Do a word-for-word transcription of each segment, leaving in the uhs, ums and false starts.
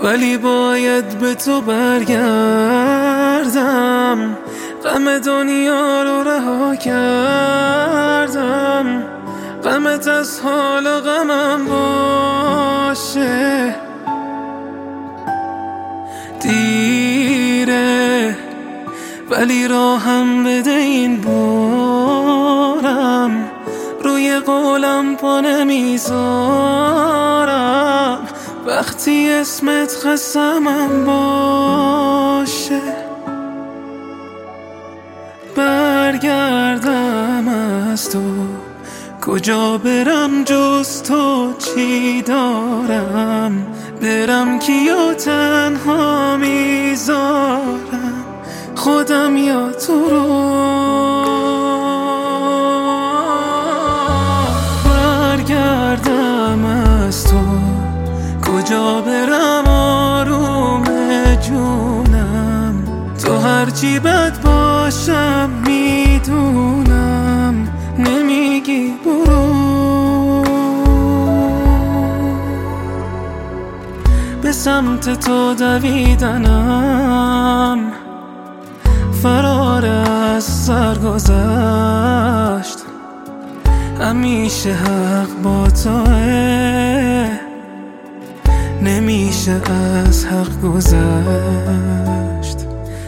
ولی باید به تو برگردم. غم دنیا رو رها کردم، غمت از حال و غمم باشه. دیره ولی راهم بده این بارم، روی قولم پا نمیذارم وقتی اسمت قسمم باشه. برگردم از تو کجا برم جز تو، چی دارم برم کیو تنها میذارم، خودم یا تو رو. برگردم از تو کجا برم آروم جونم، تو هرچی بد باشم میدونم نمیگی برو. به سمت تو دویدنم فرار از سر گذشت، همیشه حق با توه، نمیشه از حق گذشت.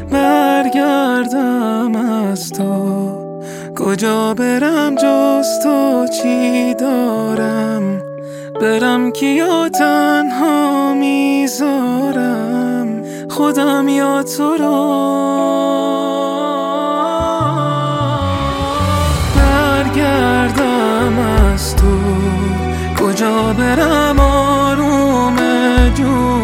برگردم از تو کجا برم جز تو، چی دارم برم کیا تنها میذارم، خودم یا تو رو. برگردم از تو کجا برم آروم جون،